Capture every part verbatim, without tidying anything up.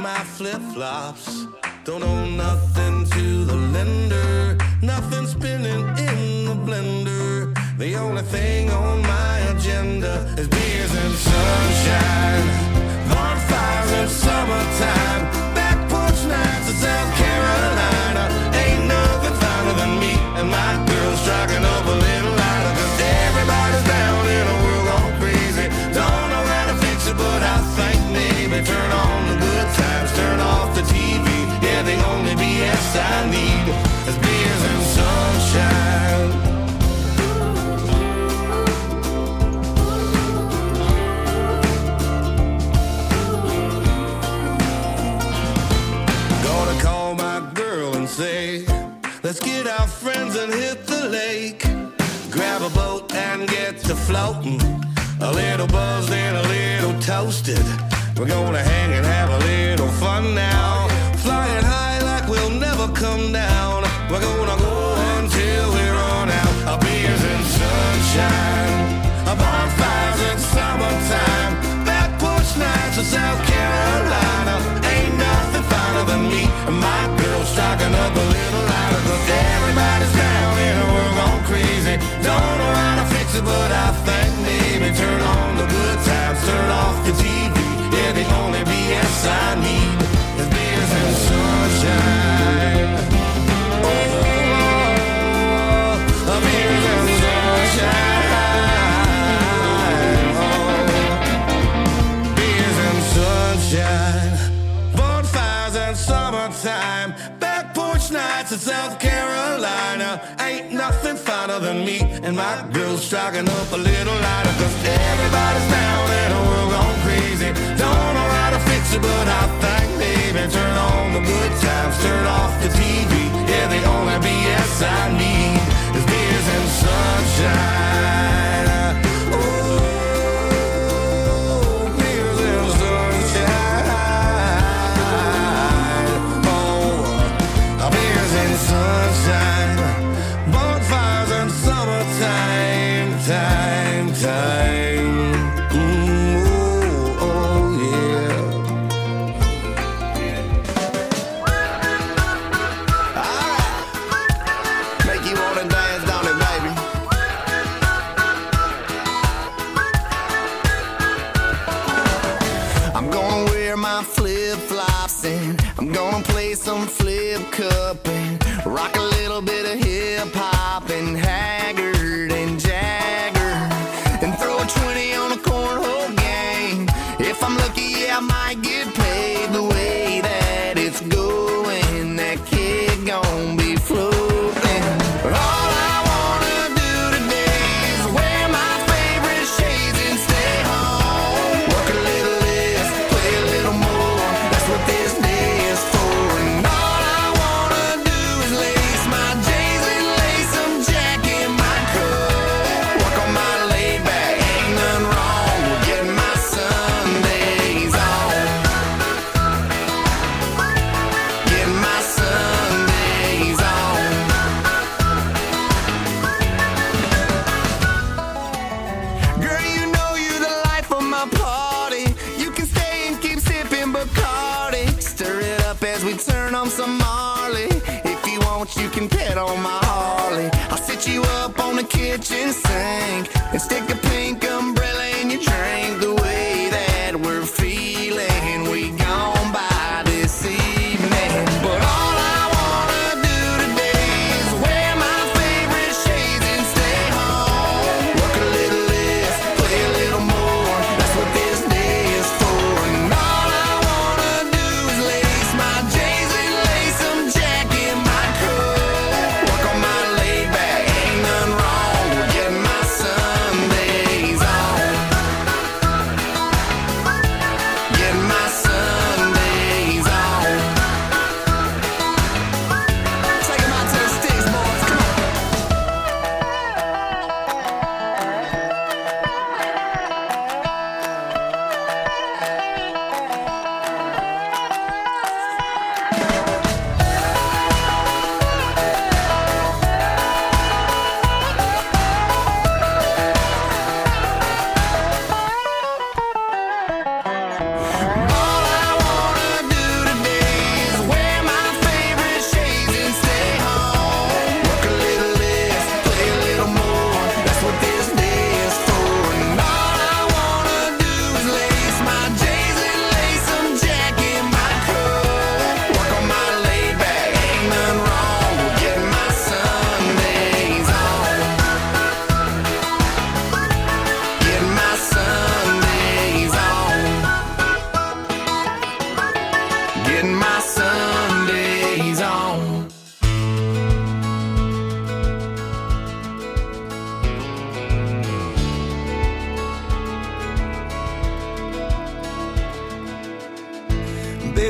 my flip-flops. Don't owe nothing to the lender, nothing spinning in the blender. The only thing on my agenda is beers and sunshine, bonfires in summertime, back porch nights in South Carolina. Ain't nothing finer than me and my girl striking up a little lighter. Cause everybody's down in a world gone crazy. Don't know how to fix it, but I think maybe turn on the good times, turn off the T V. Yeah, the only B S I need is beers and sunshine. Gonna call my girl and say, let's get our friends and hit the lake. Grab a boat and get to floating, a little buzzed and a little toasted. We're gonna hang and have a little fun now, flying high like we'll never come down. We're gonna go until we run out. Our beers and sunshine, our bonfires in summertime, back porch nights in South Carolina. Ain't nothing finer than me and my girl striking up a little lighter. Cause everybody's down in a world gone crazy. Don't know how to fix it, but I think maybe turn on the good times, turn off the T V. Yeah, the only B S I need is beers and sunshine. Oh, oh, beers and sunshine. Oh, beers and sunshine, bonfires and summertime, back porch nights in South Carolina. Ain't nothing finer than me and my girl striking up a little lighter. Cause everybody's down in a world gone crazy. Don't know how to fix it, but I think maybe turn on the good times, turn off the T V. Yeah, the only B S I need is beers and sunshine. Oh, beers and sunshine. Oh, beers and sunshine, bonfires and summertime, time, time. I'm gonna play some flip cup and rock a little bit of hip hop and Haggard and Jagger and throw a twenty on a cornhole game. If I'm lucky, yeah, I might get paid. The way that it's going, that kid gon' be floating. All I wanna do today is wear my favorite shades and stay home. Work a little less, play a little more. That's what this day is for. And all I wanna do is lace my J's and lace some Jack in my coat. Work on my laid back, ain't nothing wrong with getting my Sundays on. Getting my Sundays on. Girl, you know you the life of my party. You can stay and keep sipping Bacardi. Stir it up as we turn on some Marley. If you want, you can pet on my Harley. I'll sit you up on the kitchen sink and stick a pink umbrella in your drink. The way that we're feeling, we gon' buy this evening. But all I wanna do today is wear my favorite shades and stay home. Work a little less, play a little more. That's what this day is for. And all I wanna do is lace my J's and lace some Jack in my coat. Work on my laid back, ain't nothing wrong with getting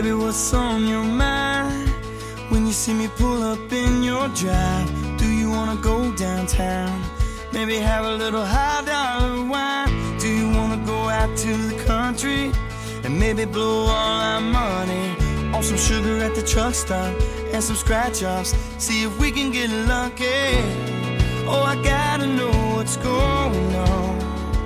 Baby, what's on your mind? When you see me pull up in your drive, do you wanna go downtown? Maybe have a little high dollar wine. Do you wanna go out to the country and maybe blow all our money on some sugar at the truck stop and some scratch offs? See if we can get lucky. Oh, I gotta know what's going on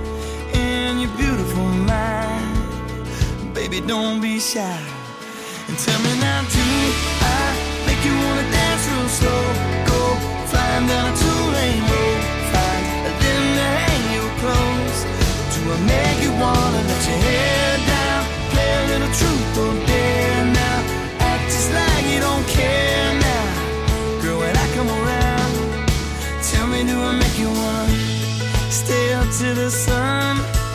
in your beautiful mind. Baby, don't be shy and tell me now, do I make you wanna dance real slow? Go flying down a two-lane road, find a limb to hang your clothes. Do I make you wanna let your hair down, play a little truth or dare now, act just like you don't care now? Girl, when I come around, tell me, do I make you wanna stay up to the sun,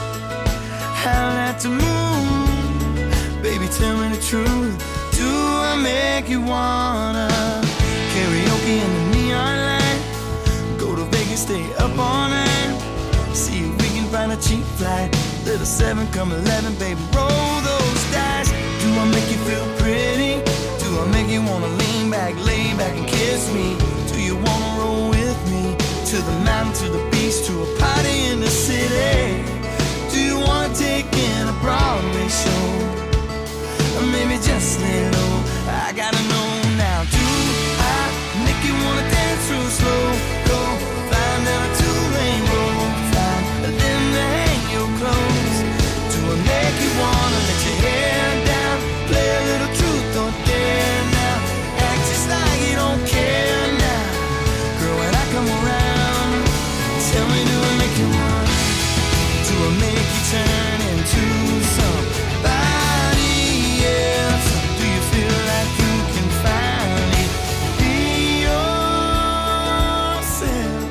howl at the moon? Baby, tell me the truth, do I make you wanna karaoke in the neon light, go to Vegas, stay up all night, see if we can find a cheap flight, little seven come eleven, baby, roll those dice. Do I make you feel pretty? Do I make you wanna lean back, lay back and kiss me? Do you wanna roll with me to the mountain, to the beach, to a party in the city? Do you wanna take in a Broadway show? Or maybe just lay low. I gotta know now. Do I make you wanna dance real slow? Go flying down a two-lane road, find a limb to hang your clothes. Do I make you wanna let your hair down, play a little truth or dare now, act just like you don't care now? Girl, when I come around, tell me, do I make you wanna? Do I make you turn into somebody else? Do you feel like you can finally be yourself?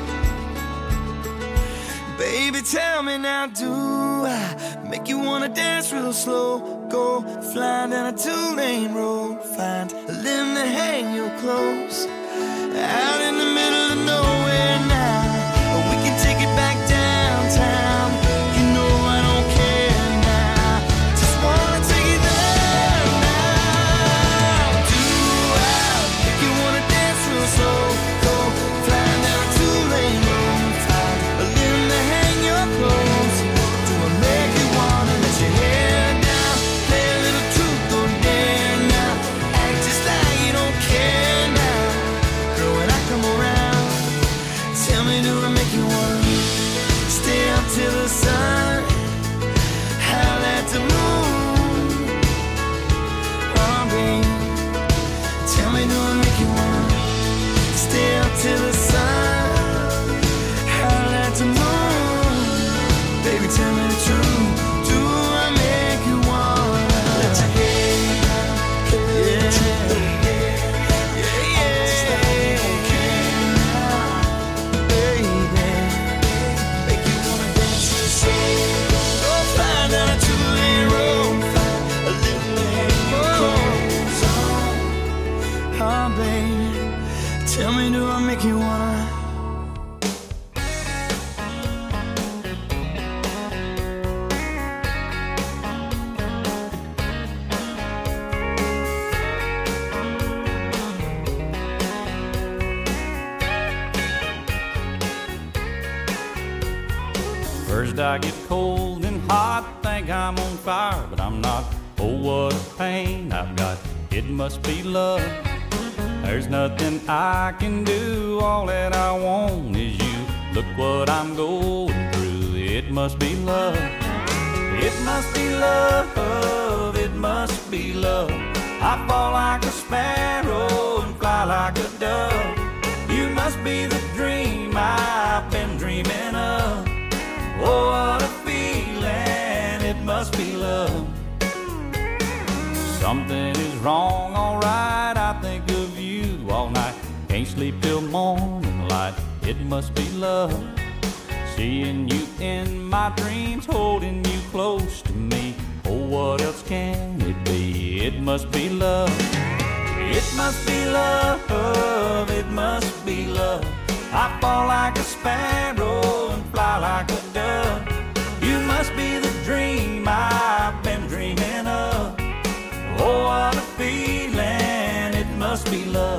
Baby, tell me now, do I make you wanna dance real slow? Go flying down a two-lane road, find a limb to hang your clothes, out in the middle of nowhere now, or we can take it back downtown. You know I don't care now, just wanna take it there now. Do I make you wanna dance real slow? Go flying down a two-lane road, find a limb to hang your clothes. Do I make you wanna let your hair down, play a little truth or dare now, act just like you don't care now? Girl, when I come around, tell me, do I make you wanna stay up till the sun, howl at the moon? Oh, baby, tell me, do I make you wanna stay up till the sun, howl at the moon? Baby, tell me the truth, do I make you wanna let your hair down, yeah, yeah, yeah, just like you don't care now, baby, make you wanna dance real slow. Go flying down a two-lane road, find a little lane clothes on. Oh, baby, tell me, do I make you wanna? First I get cold and hot, think I'm on fire, but I'm not. Oh, what a pain I've got, it must be love. There's nothing I can do, all that I want is you. Look what I'm going through, it must be love. It must be love, it must be love. I fall like a sparrow and fly like a dove. You must be the dream I've been dreaming of. Oh, what a feeling, it must be love. Something is wrong, alright, I think of you all night. Can't sleep till morning light, it must be love. Seeing you in my dreams, holding you close to me. Oh, what else can it be? It must be love. It must be love, it must be love. I fall like a sparrow and fly like a dove. You must be the dream I've been dreaming of. Oh, what a feeling, it must be love.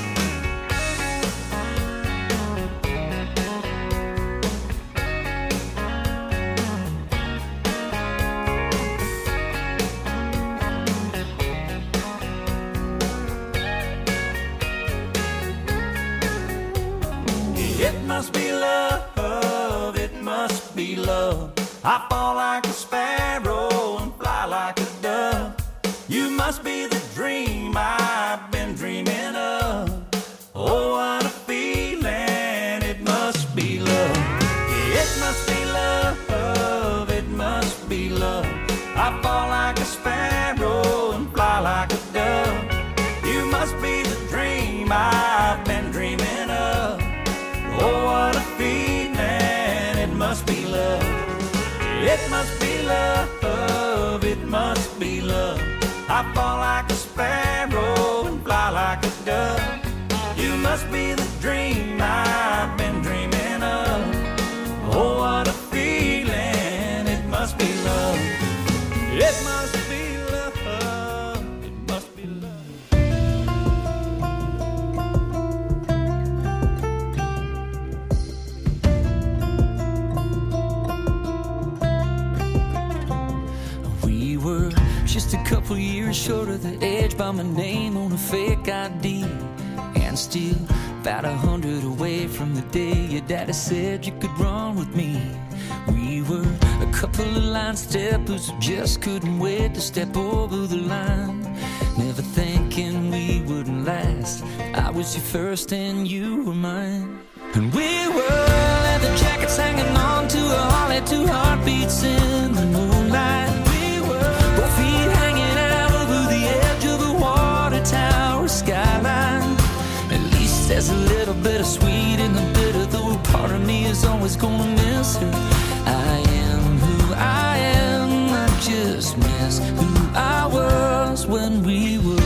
It must be love, it must be love. I fall like a sparrow and fly like a dove. You must be the dream I've been dreaming of. Oh, what a feeling, it must be love. It must be love, it must be love. I fall like a sparrow and fly like a dove. You must be the dream I've been dreaming of. Oh, what a feeling, it must be love. It must be love, it must be love. I fall like a sparrow and fly like a dove. You must be the dream I've been dreaming of. Oh, what a feeling, it must be love. It must be love, it must be love. Just a couple years short of the edge by my name on a fake I D, and still about a hundred away from the day your daddy said you could run with me. We were a couple of line steppers who just couldn't wait to step over the line, never thinking we wouldn't last. I was your first and you were mine, and we were leather jackets hanging on to a Harley, two heartbeats in the moonlight. Both feet hanging out over the edge of a water tower skyline. At least there's a little bit of sweet in the bitter, though part of me is always gonna miss her. I am who I am, I just miss who I was when we were.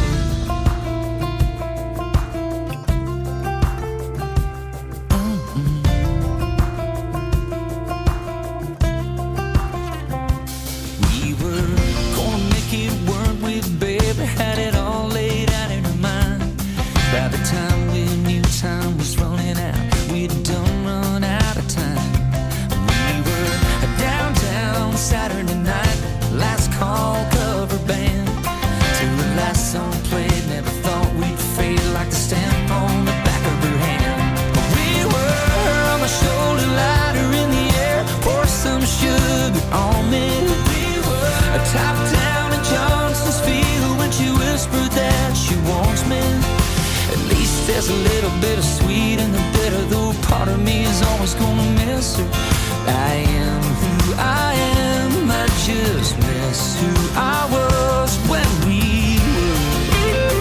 Had it all laid out in her mind. By the time we knew time was running out, we'd done run out of time. We were downtown Saturday night, last call cover band, till the last song played. Never thought we'd fade like the stamp on the back of her hand. We were on the shoulder, lighter in the air, pour some sugar on me. We were top down in Johnson's Field when she whispered that she wants me. At least there's a little bit of sweet in the bitter, though part of me is always gonna miss her. I am who I am, I just miss who I was when we were.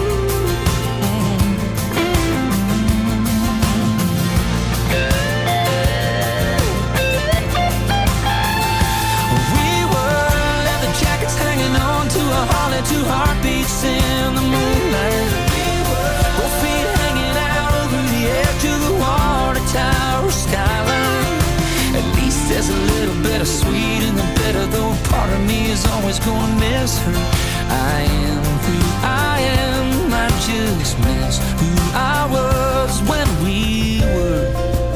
We were leather jackets hanging on to a Harley, two heartbeats in the moonlight. Both feet hanging out over the edge of the water tower skyline. At least there's a little bit of sweet in the bitter, though part of me is always gonna miss her. I am who I am, I just miss who I was when we were.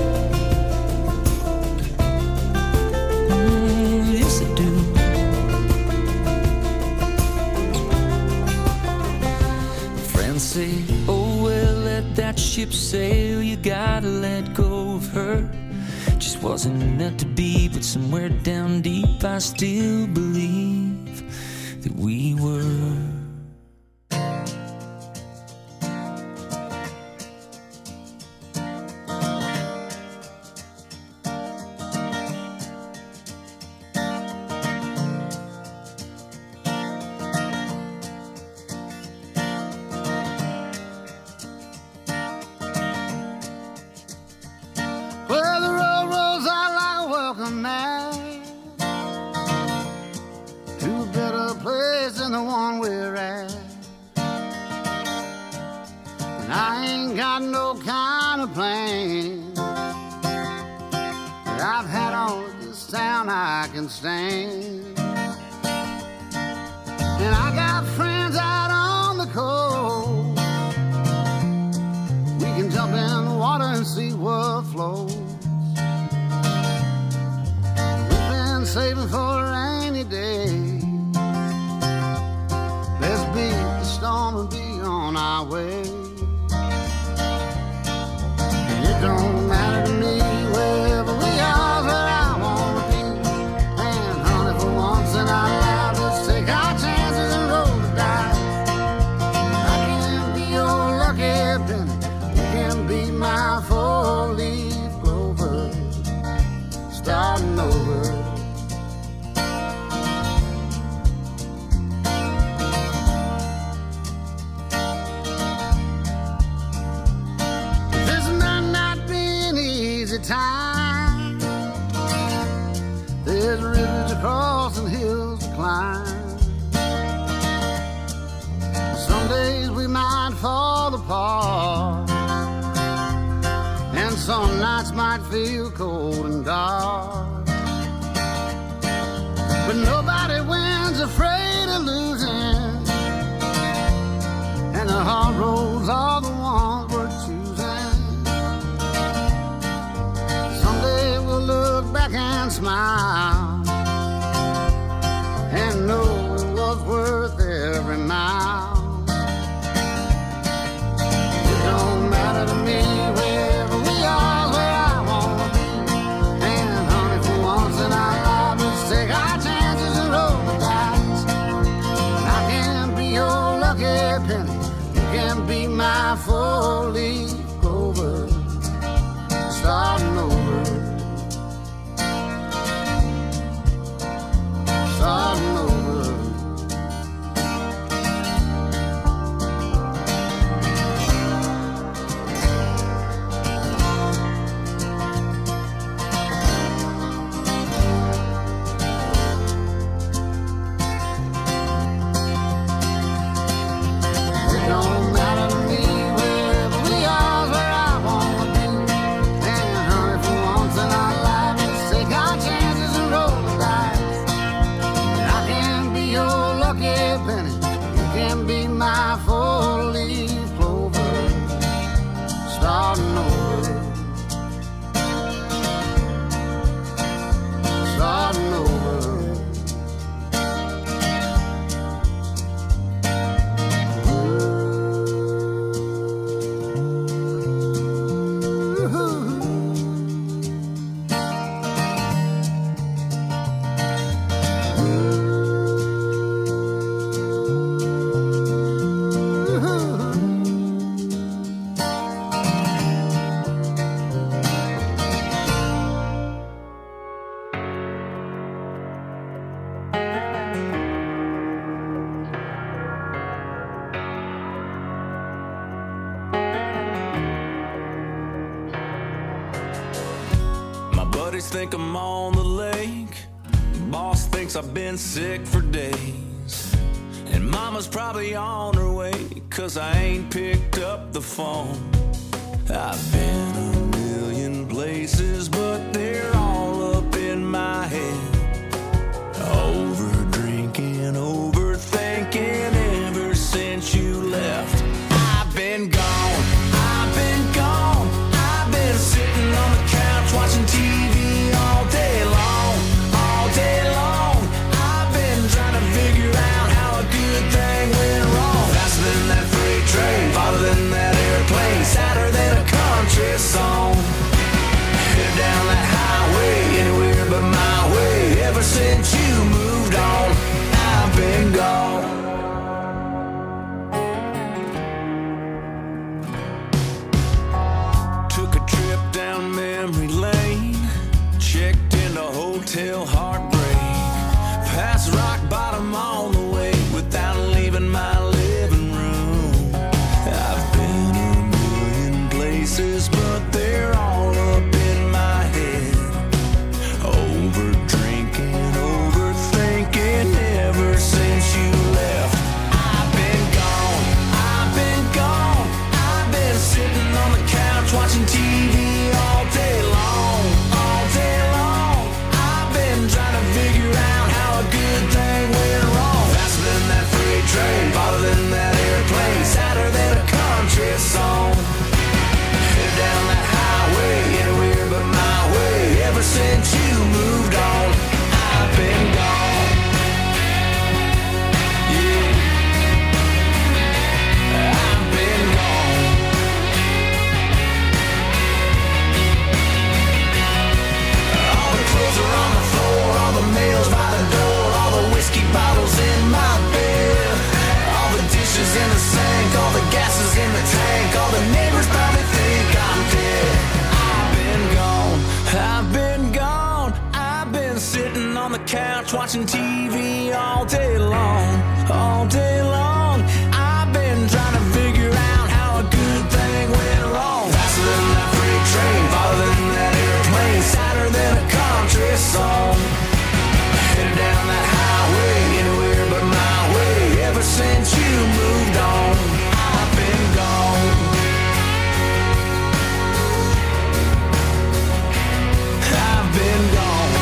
Mm, yes, I do. Friends say, oh well, let that ship sail, you gotta let go of her. Just wasn't meant to be, but somewhere down deep I still believe that we were. And I got friends out on floats. We've been saving for a rainy day. Let's beat the storm and be on our way. It don't matter to me wherever we are, where I wanna be. And honey, for once in our lives, let's take our chances and roll the dice. I can be your lucky penny, you can be my four-leaf clover, starting over. This might not be an easy time. There's rivers to cross and hills to climb. Some days we might fall apart, and some nights might feel cold and dark. But nobody wins afraid of losing, and the hard roads are the ones worth choosing. Someday we'll look back and smile and know it was worth every mile. It don't matter to me wherever we are, where I wanna be. And honey, for once in our lives, let's take our chances and roll the dice. And I can be your lucky penny, you can be my four-leaf clover, starting over, starting over. It don't matter to me wherever we are, where I wanna be. And honey, for once in our lives, let's take our chances and roll the dice. And I can be your lucky penny, you can be my four-leaf clover, starting over, starting over. My buddies think I'm on the lake. Boss thinks I've been sick for days. And mama's probably on her way, cause I ain't picked up the phone. I've been a million places, but they're all up in my head. Over drinking, overthinking ever since you left. I've been gone, I've been gone. I've been sitting on the couch watching T V all day long, all day long. I've been trying to figure out how a good thing went wrong. Faster than that freight train, farther than that airplane, sadder than a country song. Headed down that highway, anywhere but my way. Ever since you moved on, I've been gone. Took a trip down memory lane, checked into Hotel Heartbreak, past rock bottom on the way without leaving my living room. I've been a million places, but they're all up in my head. Over drinking, overthinking ever since you left. I've been gone, I've been gone. I've been sitting on the couch watching T V all day long, all day long. I've been trying to figure out how a good thing went wrong. Faster than that freight train, farther than that airplane, sadder than a country song. Headed down that highway, anywhere watching T V all day long, all day long. I've been trying to figure out how a good thing went wrong. Faster than that freight train, farther than that airplane, sadder than a country song. Headed down that highway, anywhere but my way. Ever since you moved on, I've been gone. I've been gone.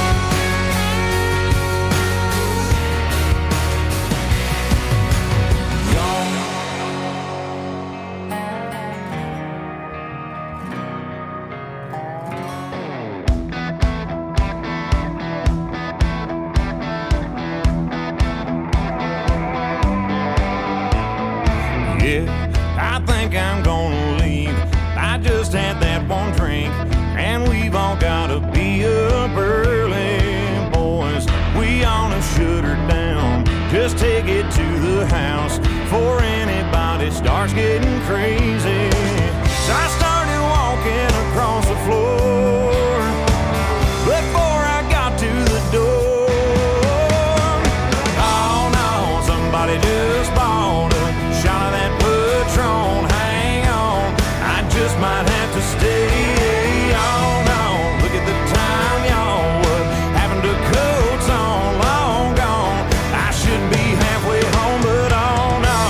I think I'm gonna leave. I just had that one drink, and we've all gotta be up early, boys. We ought to shut her down. Just take it to the house before anybody starts getting crazy. So I started walking across the floor before I got to the door. Oh no, somebody just bought a shot of that Patron. Hang on, I just might have to stay. Oh no, look at the time, y'all. What happened to coats on? Long gone. I should be halfway home, but oh no.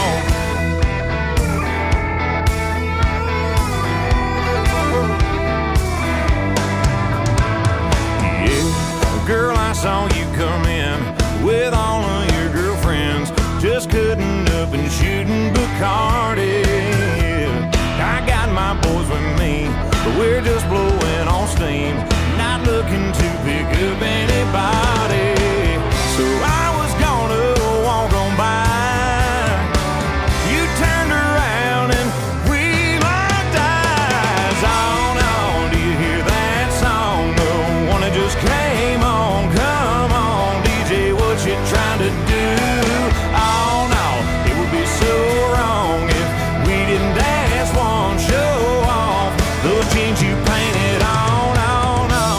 Yeah, girl, I saw you come in with all of your girlfriends, just cutting up and shooting Bacardi. I got my boys with me, but we're just blowing on steam, not looking to pick up anybody. So I was gonna walk on by. You turned around and we locked eyes. Oh no, do you hear that song? The one that just came on. Come on, D J, what you trying to do? Oh no, it would be so wrong if we didn't dance one, show off those jeans you painted on. Oh no,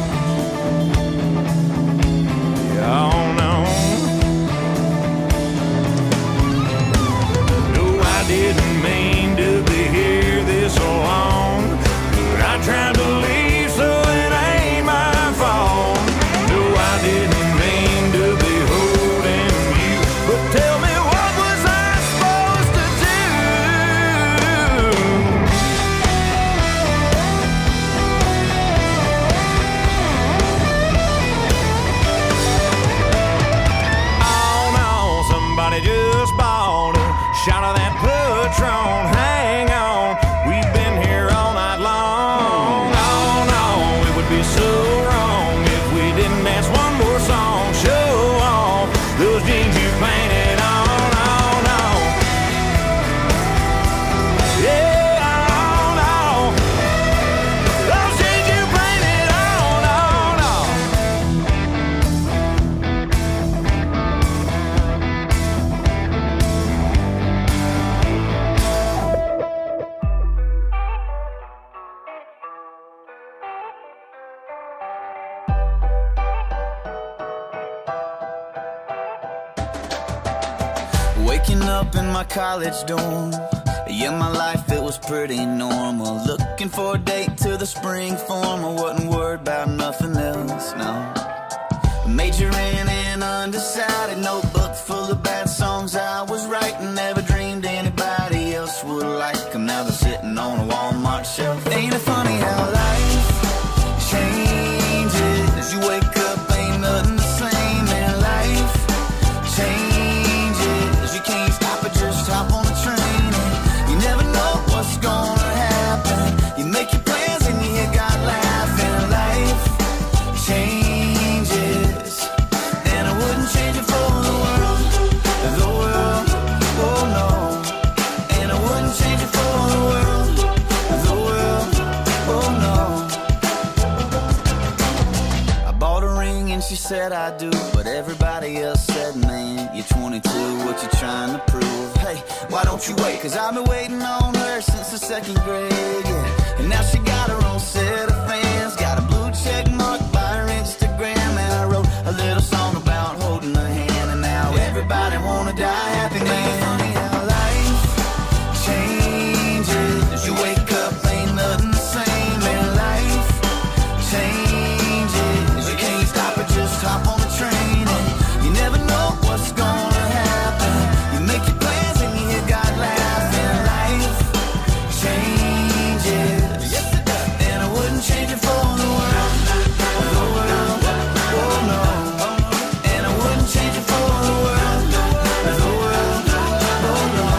oh no. No, I didn't mean to be here this long, but I tried to leave, so it ain't my fault. No, I didn't mean to be holding you, but tell me, what was I supposed to do? Oh no, somebody just bought a shot of that Patron. Hang on, we've been here all night long. Oh no, it would be so wrong if we didn't dance one more song. Show off those jeans you painted on. Oh no, yeah, oh no, those jeans you painted on. Oh no. Waking up in my college dorm. Yeah, my life, it was pretty normal. Looking for a date to the spring form. I wasn't worried about nothing else, no. Majoring in undecided, notebook full of bad songs I was writing. Never dreamed anybody else would like them. Now they're sitting on a Walmart shelf. Ain't it funny how life changes? You wake up, ain't nothing the same. And life changes. You can't stop it, just hop on the train. And you never know what's gonna happen. You make your plans and you hear God laughing. Life changes, and I wouldn't change it for the world. The world, oh no. And I wouldn't change it for the world. The world, oh no. I bought a ring and she said I do, but everybody else said, man, you're twenty-two, what you trying to prove? Hey, why don't you wait? Cause I've been waiting on her since the second grade, yeah. And now she got her own set of fans, got a blue check mark by her Instagram. And I wrote a little song about holding everybody wanna die happy, man. Funny how life changes. You wake up, ain't nothing the same, man. Life changes. You can't stop it, just hop on the train, and you never know what's gonna happen. You make your plans and you hear God laughing. Life changes. Yes, it does. And I wouldn't change it for the world. The world. Oh no. And I wouldn't change it for the world. The world. Oh no.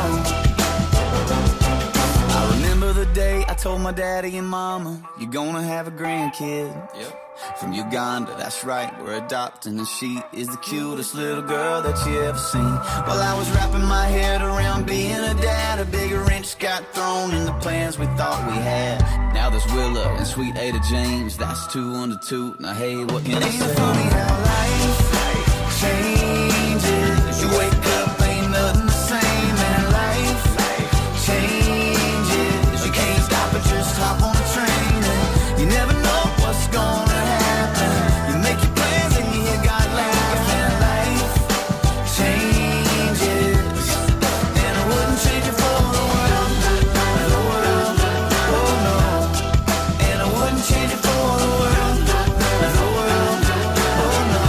I remember the day I told my daddy and mama, you're gonna have a grandkid. Yep. From Uganda, that's right, we're adopting, and she is the cutest little girl that you ever seen. While I was wrapping my head around being a dad, a bigger wrench got thrown in the plans we thought we had. Now there's Willa and sweet Ada James, that's two under two. Now hey, what can I say? Ain't it funny how life changes? You wake up, ain't nothing the same, and life changes. You can't stop it, just hop on the train, and you never know what's gonna happen. You make your plans and you hear God laughing. Life changes, and I wouldn't change it for the world. The world, oh no. And I wouldn't change it for the world. The world, oh no.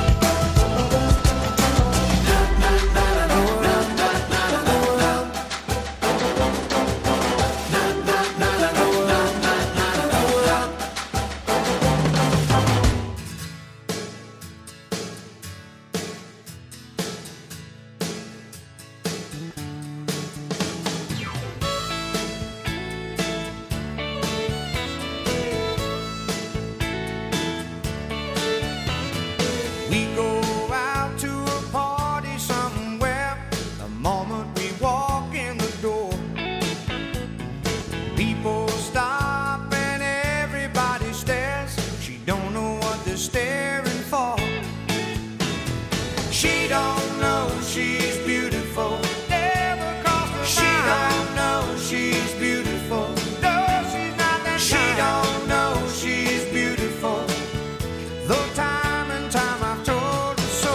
We go out to a party somewhere. The moment we walk in the door, people stop and everybody stares. She don't know what they're staring for. She don't know she's beautiful. Never crossed her mind. She don't know she's beautiful. No, she's not that kind. She don't know she's beautiful. Though time and time I've told her so.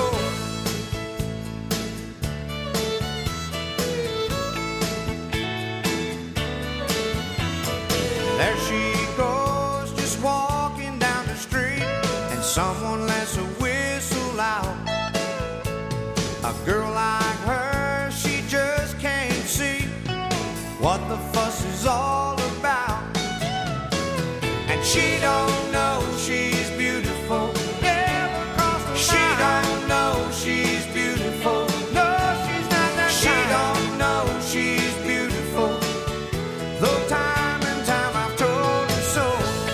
There she goes, just walking down the street, and someone lets a whistle out. A girl like her, she just can't see what the fuss is all about. And she don't know she's beautiful. Never crossed her mind. She don't know she's beautiful. No, she's not that kind. She don't know she's beautiful. Though time and time I've told her so.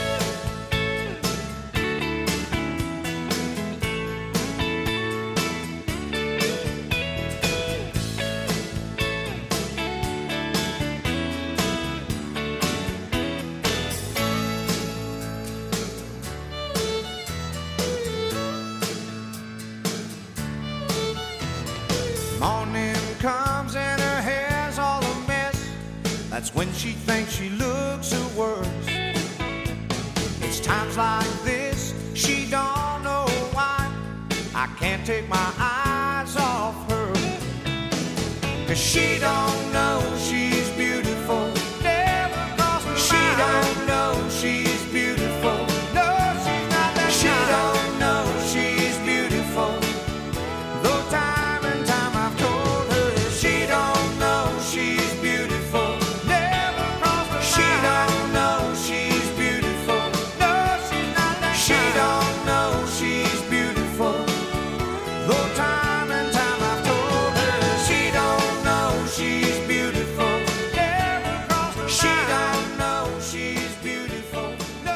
Morning comes and her hair's all a mess. That's when she thinks she looks her worst. It's times like this, she don't know why I can't take my eyes off her. 'Cause she don't know she's beautiful. Never crossed her mind. She don't know she's beautiful. No, she's not that kind. She don't know she's beautiful. Though time and time I've told her she don't know she's beautiful. Never crossed her mind. She don't know she's beautiful. No, she's not that kind. She don't know she's beautiful. Though time and time I've told her she don't know she's beautiful. Never crossed her mind. She don't know she's beautiful. No.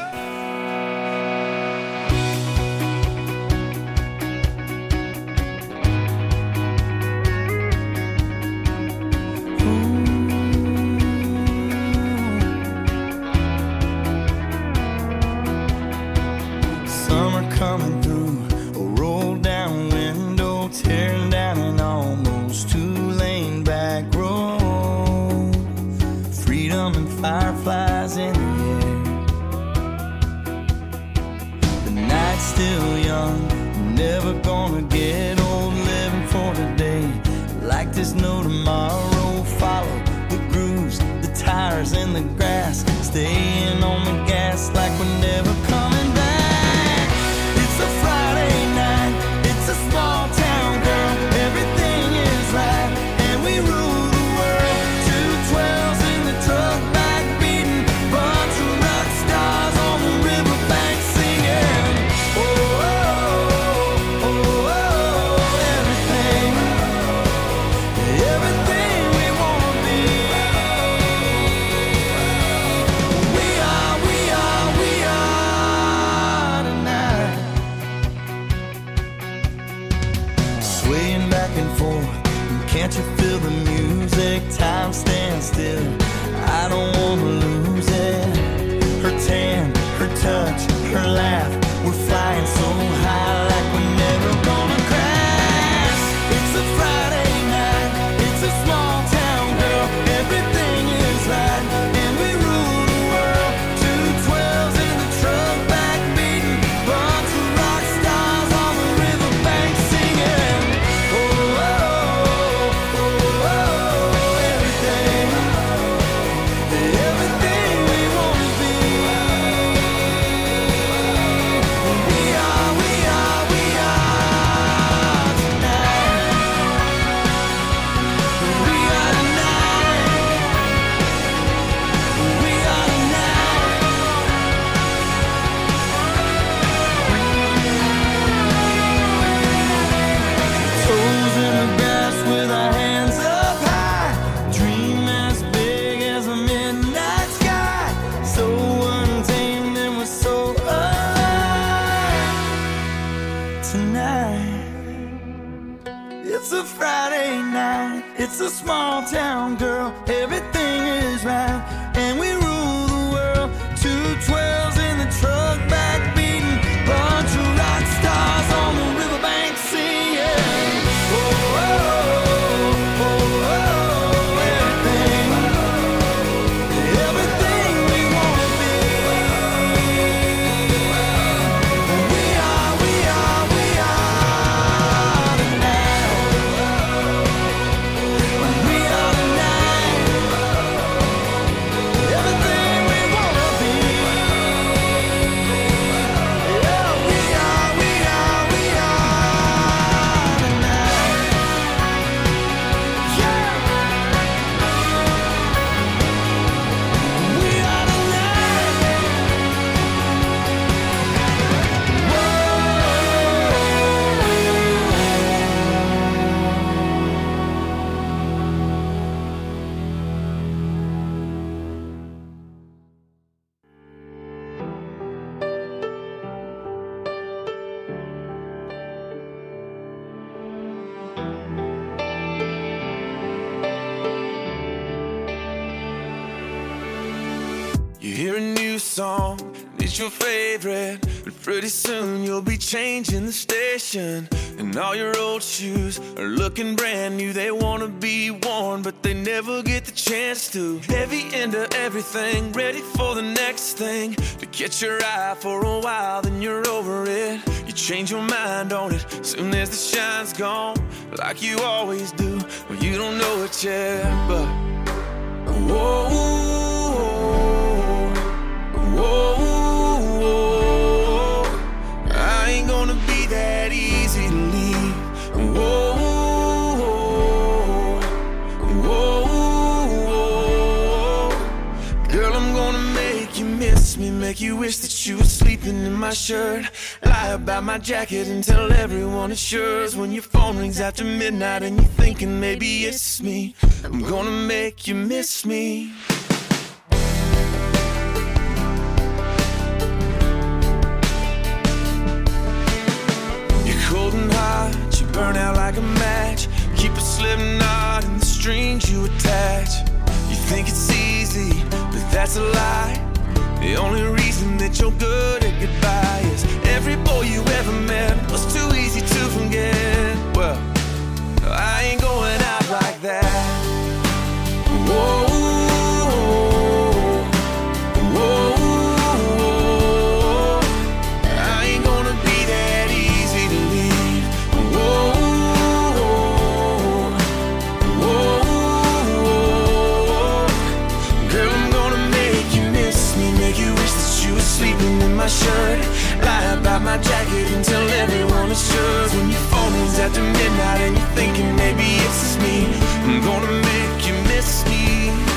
Summer coming through, a roll down window, tearing down an almost two-lane back road. Freedom and fireflies in the air. The night's still young, never gonna get old, living for today. there's no tomorrow. Follow the grooves, the tires and the grass, staying on the gas like we're never coming back. It's a Friday night, it's a small town, girl, everything is right, and we rule the world. Two twelves in the truck back beating, bunch of rock stars on the riverbank singing. Oh, oh, oh, oh, oh, everything, everything we wanna be. We are, we are, we are tonight. Swaying back and forth, can't you feel the music? Time stands still, I don't wanna lose it. Her tan, her touch, her laugh, we're flying so high like we're never gonna crash. It's a Friday night, it's a small town, girl, everything is right, and we rule the world. Two twelves in the truck back beating, bunch of rock stars on the riverbank singing. Oh, oh, oh, oh, oh, everything, everything we wanna be. We are, we are, we are tonight. We are tonight. We are tonight. Toes in the grass with our hands up high, dream as big as a midnight sky, so untamed and we're so alive tonight. It's a Friday night, it's a small town, girl, everything is right, and we rule the world. Two twelves in the truck back beating, bunch of rock stars on the riverbank singing. Oh, oh, oh, oh, oh, everything, everything we wanna be. We are, we are, we are tonight. We are tonight. Everything we wanna be. Yeah, we are, we are, we are tonight. Yeah. We are You hear a new song, and it's your favorite, but pretty soon you'll be changing the station, and all your old shoes are looking brand new. They wanna be worn, but they never get the chance to. Heavy into everything, ready for the next thing, to catch your eye for a while, then you're over it. You change your mind on it soon as the shine's gone, like you always do. Well, you don't know it yet, but whoa, whoa, whoa, I ain't gonna be that easy to leave. Whoa, whoa, whoa, girl, I'm gonna make you miss me, make you wish that you were sleeping in my shirt, lie about my jacket and tell everyone it's yours. When your phone rings after midnight and you're thinking maybe it's me, I'm gonna make you miss me. Cold and hot, you burn out like a match. Keep a slip knot in the strings you attach. You think it's easy, but that's a lie. The only reason that you're good at goodbye is every boy you ever met was too easy to forget. Well, I ain't going out like that. Whoa, whoa, I ain't gonna be that easy to leave. Whoa, like it and tell everyone it's yours. When your phone rings after midnight and you're thinking maybe it's just me, I'm gonna make you miss me.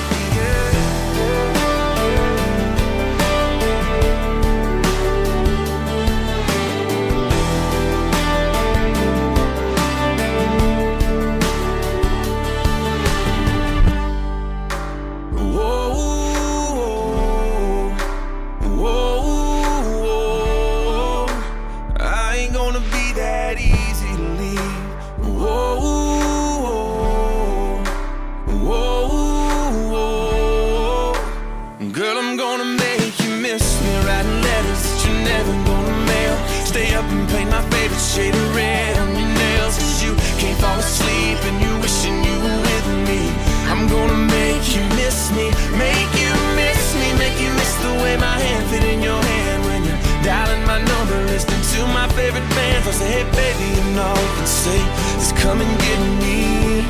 Shade of red on your nails, cause you can't fall asleep and you wishing you were with me. I'm gonna make you miss me, make you miss me, make you miss the way my hand fit in your hand when you're dialing my number, listening to my favorite bands. I'll say, hey baby, you know, and say, just come and get me.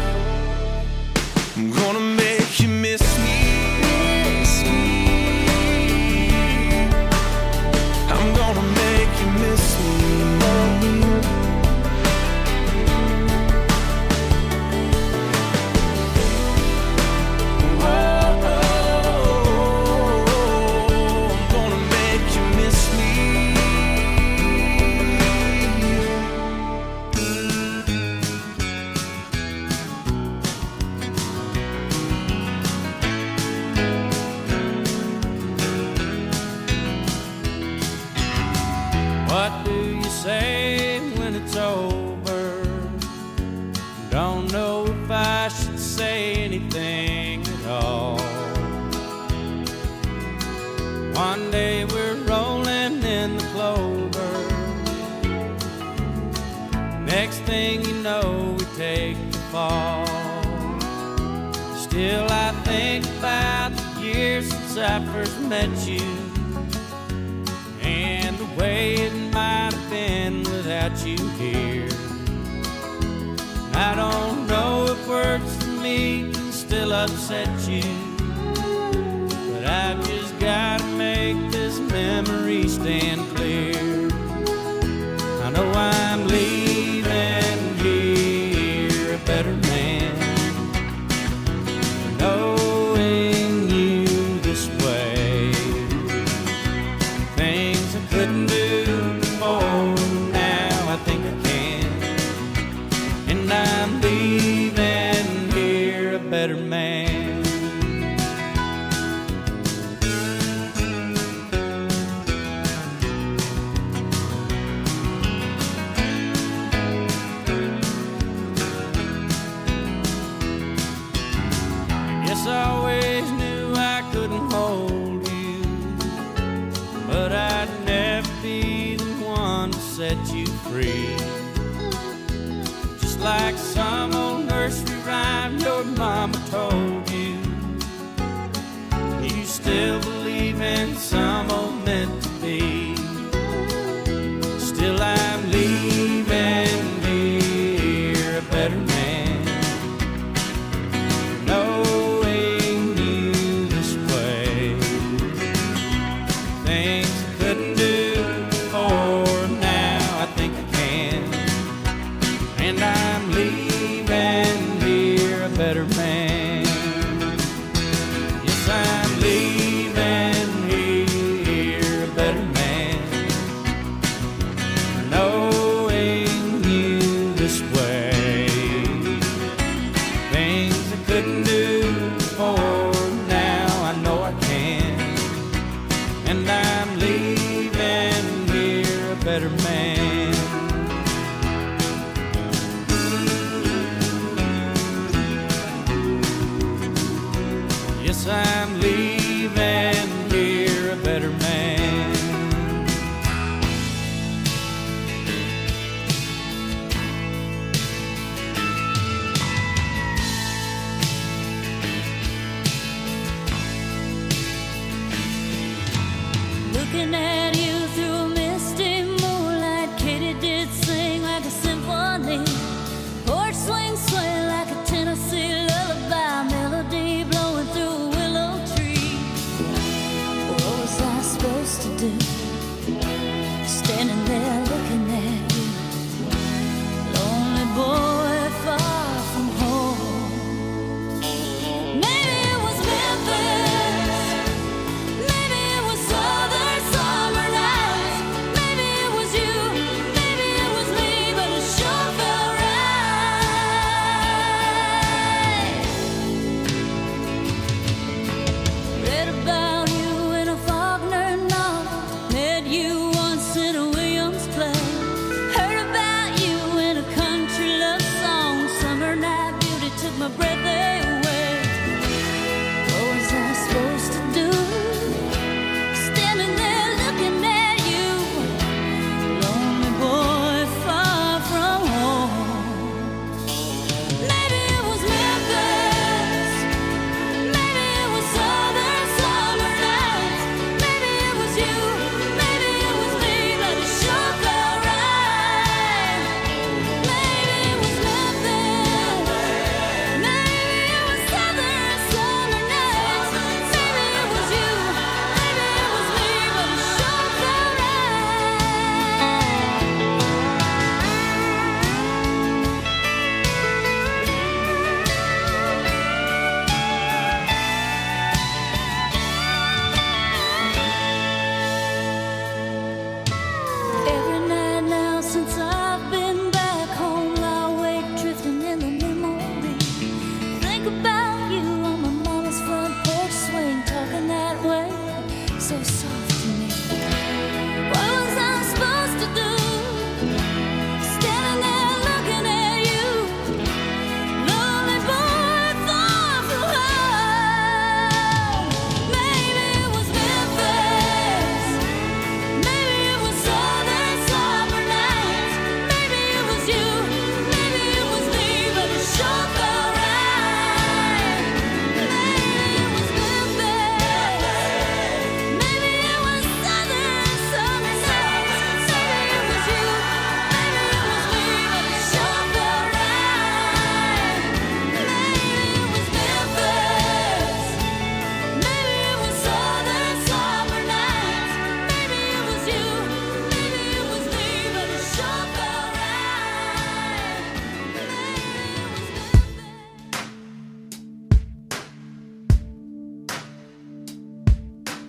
I'm gonna make you miss me. I'm gonna make you miss me. What do you say when it's over? Don't know if I should say anything at all. One day we're rolling in the clover. Next thing you know, we take the fall. Still I think about the years since I first met you, and the way it might have been without you here. I don't know if words for me can still upset you, but I've just gotta make this memory stand clear. I know I'm leaving here a better man, knowing you this way. Things I couldn't do before, now I think I can. And I'm leaving here a better man. Guess I always knew I couldn't hold you, but I'd never be the one to set you free. Just like some old nursery rhyme your mama told you, you still believe in some old meant to be. Still I'm leaving here a better man, knowing you this way. Things I couldn't do before, now I think I can. And I'm leaving here a better man. Yes, I'm leaving here a better man, knowing you this way. Things I couldn't do before, now I know I can. And I'm leaving here a better man. Yes, I'm leaving here a better man. Looking at you through a misty moonlight, Katy did sing like a symphony. Porch swing sway like a Tennessee lullaby, melody blowing through a willow tree.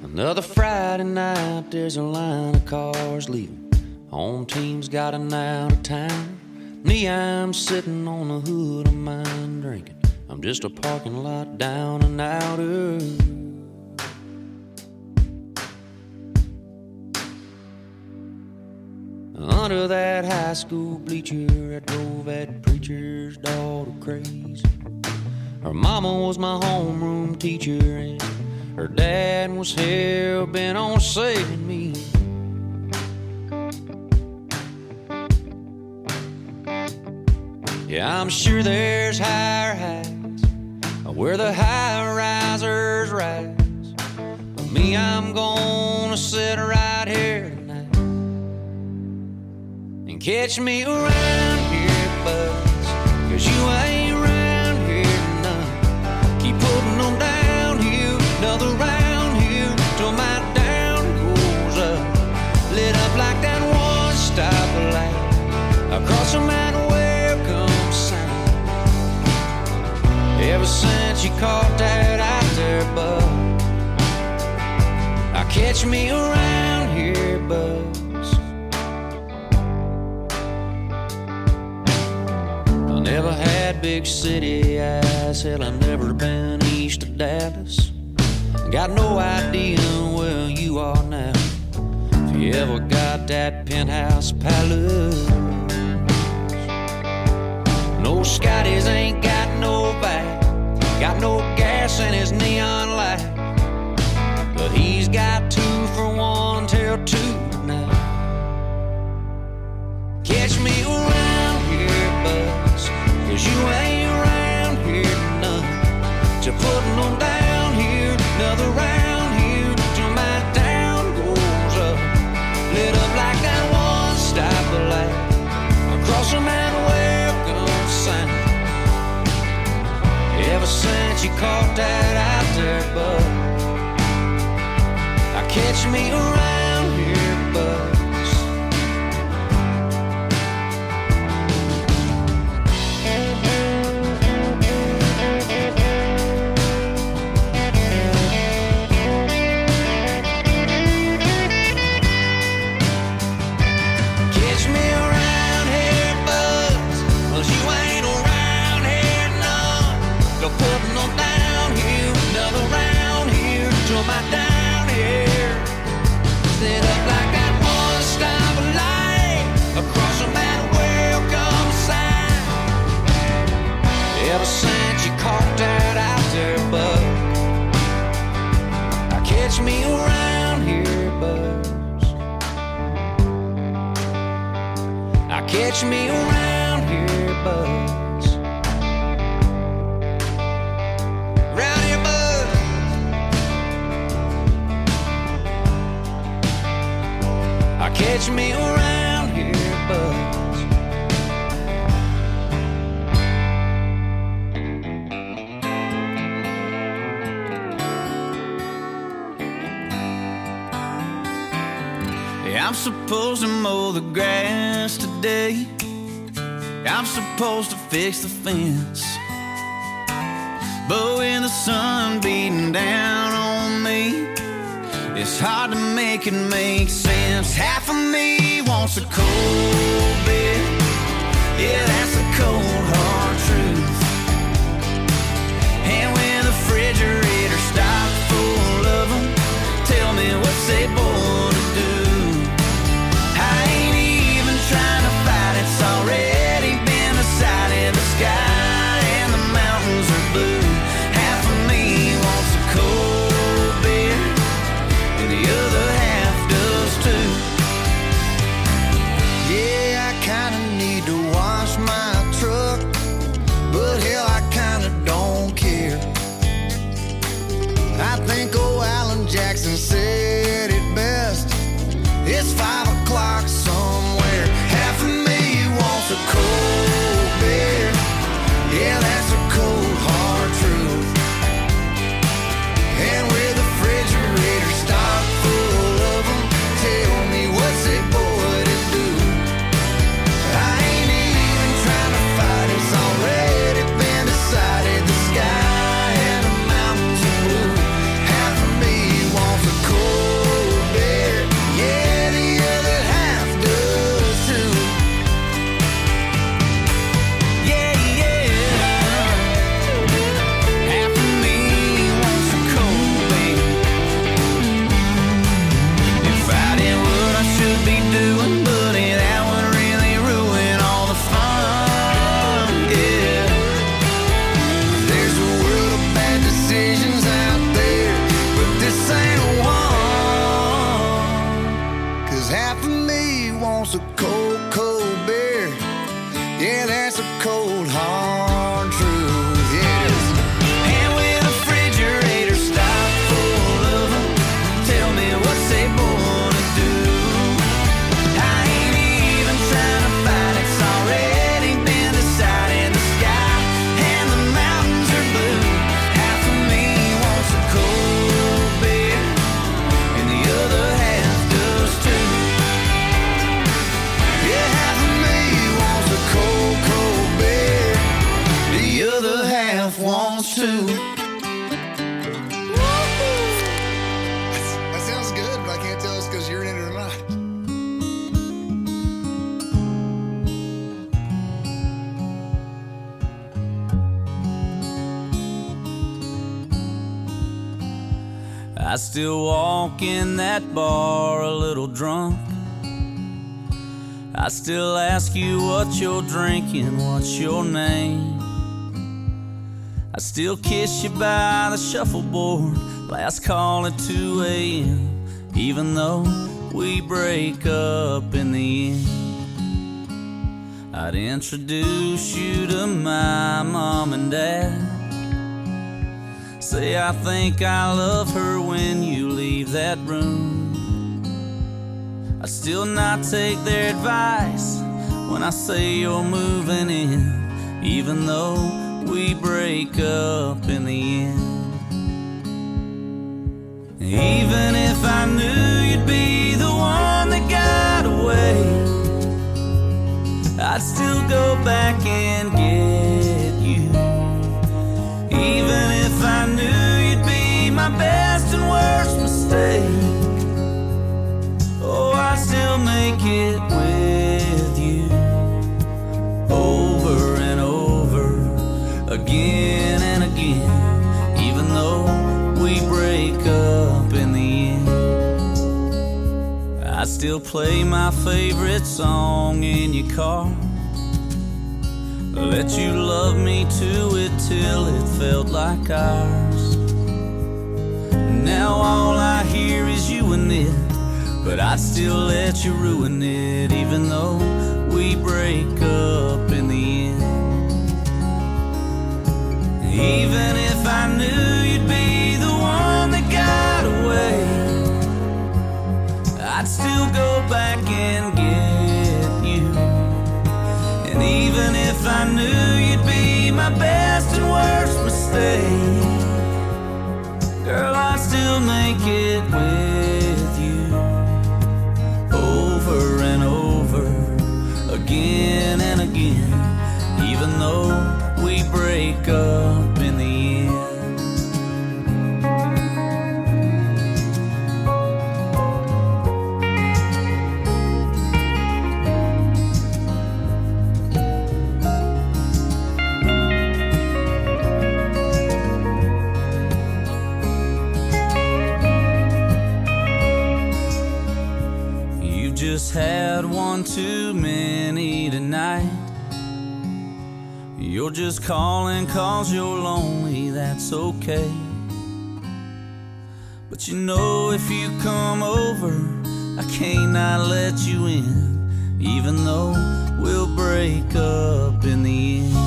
Another Friday night, there's a line of cars leaving. Home team's got an out of town. Me, I'm sitting on the hood of mine drinking. I'm just a parking lot down and outer. Under that high school bleacher, I drove that preacher's daughter crazy. Her mama was my homeroom teacher, and her dad was hell-bent on saving me. Yeah, I'm sure there's higher heights where the high-risers rise. But me, I'm gonna sit right here tonight and catch me around here, buzz, 'cause you ain't around here none. Keep putting them downhill, another round here till my down goes up. Lit up like that one stoplight across the mountain. Ever since you caught that out there, bud, I catch me around here, buzz. I never had big city eyes, hell, I've never been east of Dallas. Got no idea where you are now, if you ever got that penthouse palace. No Scotties ain't got no back, got no gas in his neon light, but he's got two for one till two now. Catch me around here, buzz, 'cause you ain't around here none. To putting them down here, another round here till my down goes up. Lit up like that one stoplight across the mountain. Ever since you caught that out there, bud, I catch me around here, buzz. Catch me around here, buzz, 'cause you ain't around here none. Putting them down here, another round here till my down here. Set up like that one stoplight across the mountain, welcome sign. Ever since you caught that out there, bud, I catch me around here, buzz. I catch me around here, buzz. Catch me around here, buzz. Yeah, I'm supposed to mow the grass today. I'm supposed to fix the fence, but when the sun beating down on me, it's hard to make it make sense. Half of me wants a cold bed, yeah, that's the cold hard truth. And when the refrigerator stops full of them, tell me what's they born to do. I ain't even trying to fight, it's already been decided. The sky and the mountains are blue. Half of me wants a cold bed, the other half does too. Yeah, I kinda need to wash my truck, but hell, I kinda don't care. wants a cold, cold beer. Yeah, that's a cold, hard truth. Yeah, it is. And with a refrigerator stocked full of them, tell me what's they born to do. I ain't even trying to fight, it's already been decided. In the sky and the mountains are blue. Half of me wants a cold beer, and the other half does too. Yeah, half of me wants a cold, cold beer. The other half wants to. That sounds good, but I can't tell it's because you're in it or not. I still walk in that bar a little drunk. I still ask you what you're drinking, what's your name. I still kiss you by the shuffleboard, last call at two a.m. Even though we break up in the end, I'd introduce you to my mom and dad. Say I think I love her when you leave that room. I still not take their advice when I say you're moving in, even though we break up in the end. Even if I knew you'd be the one that got away, I'd still go back and get you. Even if I knew you'd be my best and worst mistake, oh, I'd still make it with you. Over and over, again and again, even though we break up in the end. I still play my favorite song in your car, let you love me to it till it felt like ours. Now all I hear is you and it, but I'd still let you ruin it, even though we break up in the end. Even if I knew you'd be the one that got away, I'd still go back and get you. And even if I knew you'd be my best and worst mistake, girl, I'd still make it with you. Over and over, again and again, even though we break up in the end. You just had one too many tonight. You're just calling cause you're lonely, that's okay. But you know if you come over, I can't not let you in, even though we'll break up in the end.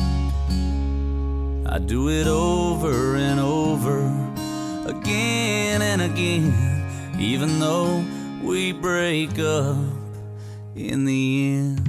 I do it over and over, again and again, even though we break up in the end.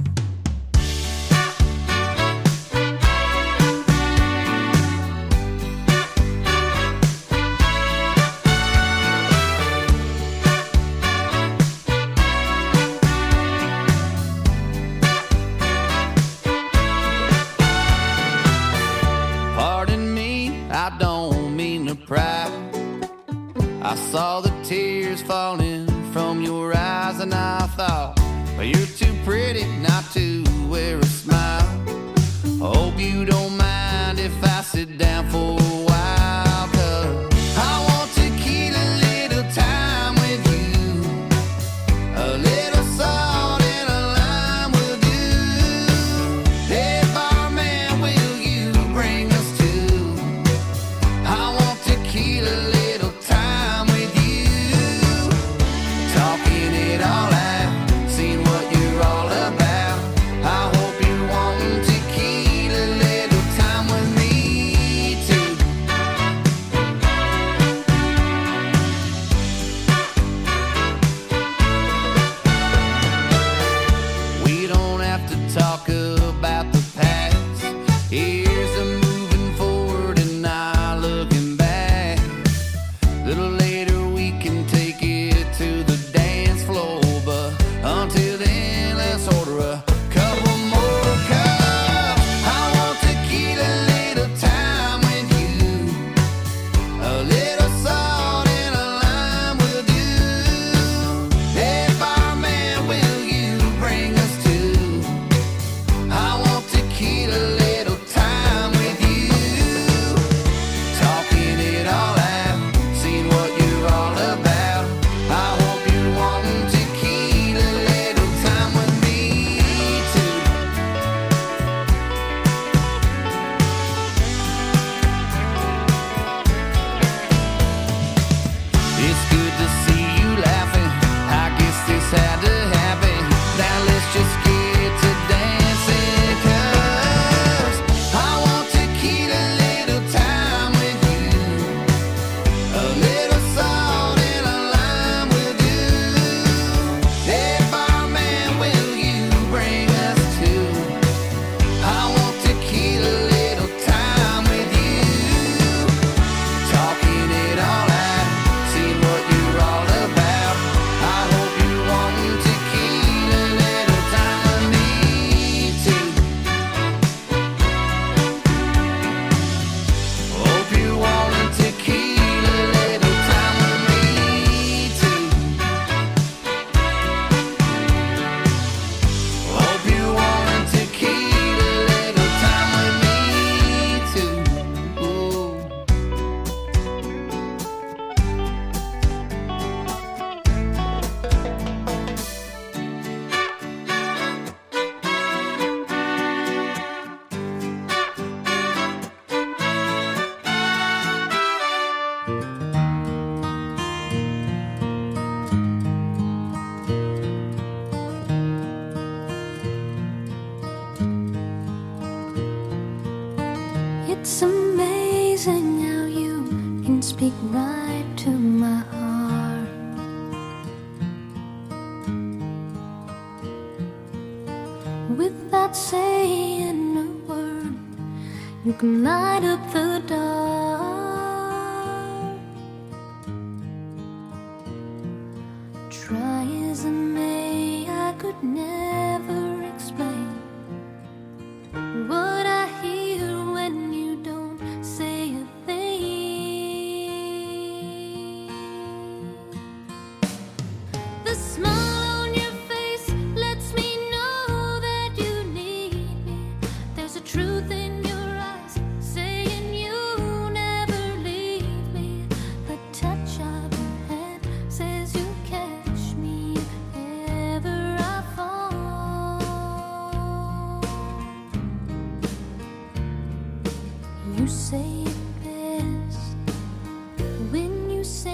Pardon me, I don't mean to pry. I saw the tears falling from your eyes and I thought, well, you're too pretty not to wear a smile. Hope you don't mind if I sit down for a while, 'cause I want to keep a little time with you. A little salt and a lime will do. Hey, barman, will you bring us to? I want to keep a little time with you. Talking it all out, seeing what you're little later we can take it to the dance floor, but until then let's order a couple more cups. I want tequila, little time with you, a little salt and a lime will do. Hey barman, will you bring us to? I want tequila, little time with you, talking it all out, seeing what you're all about. I hope you want tequila, little time with me too. It's good to see you laughing, I guess this had to happen. Now let's just get to dancing, 'cause I want tequila, little time with you, a little salt and a lime will do. Hey barman, will you bring us to? I want tequila, little time with you, talking it all out, seeing what you're all about. I hope you want tequila, little time with me too. Hope you want tequila, little time with me too. Hope you want tequila, little time with me too. Ooh. It's amazing how you can speak right to my heart. Without saying a word, you can light up the dark. Try as I may, I could never explain what I hear when you don't say a thing. The smile on your face lets me know that you need me. There's a truth in your eyes saying you never leave me. The touch of your hand says you catch me if ever I fall. You say it best when you say